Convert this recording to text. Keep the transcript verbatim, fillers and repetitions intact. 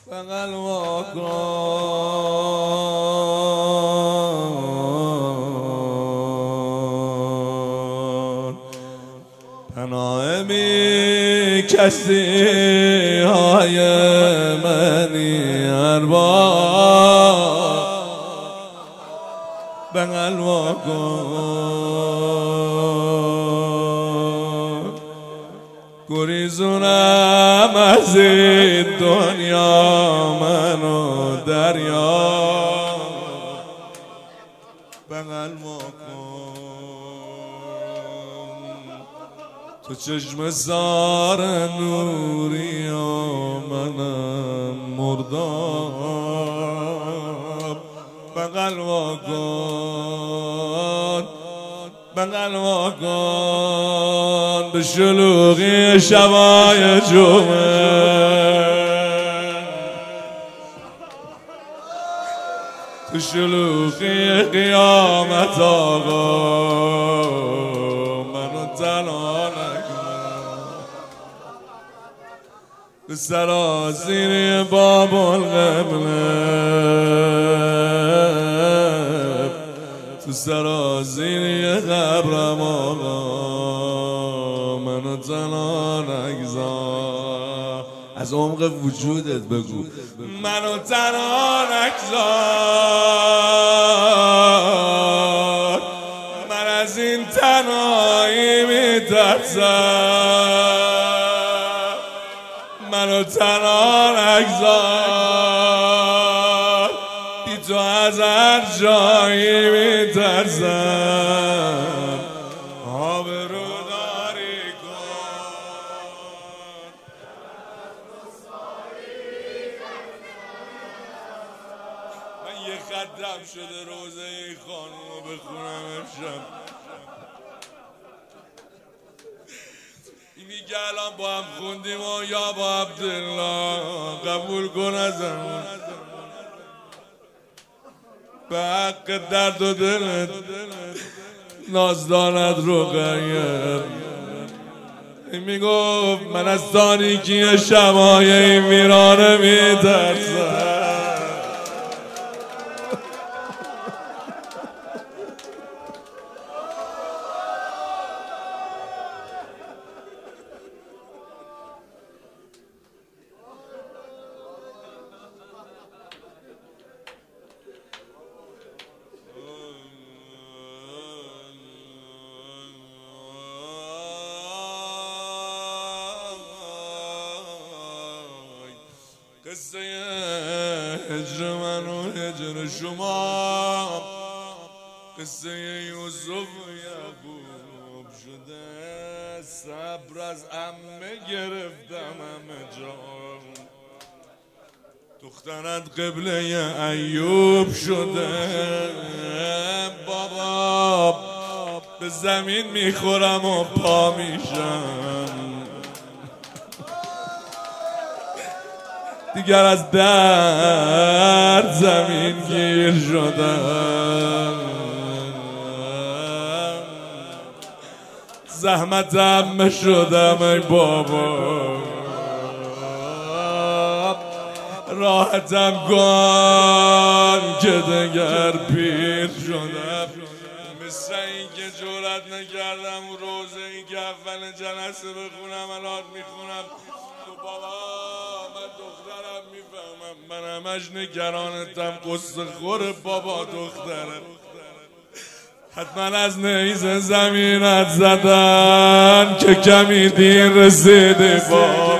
بغل واکن پناه بی کسی های منی ارباب بغل واکن گریزونم از این دنیا منو دریا بغل واکن تو چشم زار نوری و منم مرداب بغل واکن بغل واکن به شلوغی شبای جمعه تو شلوغی قیامت آقا منو تنها نکن به سراسیری باب القبله تو سرازیری قبرم آقا منو تنها نگذار از عمق وجودت بگو منو تنها نگذار من از این تنهایی میترسم منو تنها نگذار بی تو از هر جایی میترسم آبروداری کن من یه خطم شده روزه این خانوم رو بخونم امشب اینی که الان با هم خوندیم و یا با عبدالله قبول کن ازم به حق درد و دلت نازدانت رقیه میگفت من از تاریکی شبای این ویرانه میترسم قصه هجر من و هجر شما قصه یوسف و یعقوب شده صبر از عمه گرفتم همه جا دخترت قبله ایوب شده بابا به زمین میخورم و پا میشم دیگر از درد زمین گیر شدم زحمتم شدم ای بابا راحتم کن که دگر پیر شدم مثل این که جرأت نکردم روزه این که اول جلسه بخونم الان میخونم تو بابا من دخترم میفهمم من همش نگرانتم قصه خور بابا دخترم حتما از نیز زمینت زدن که کمی دیر رسیدی با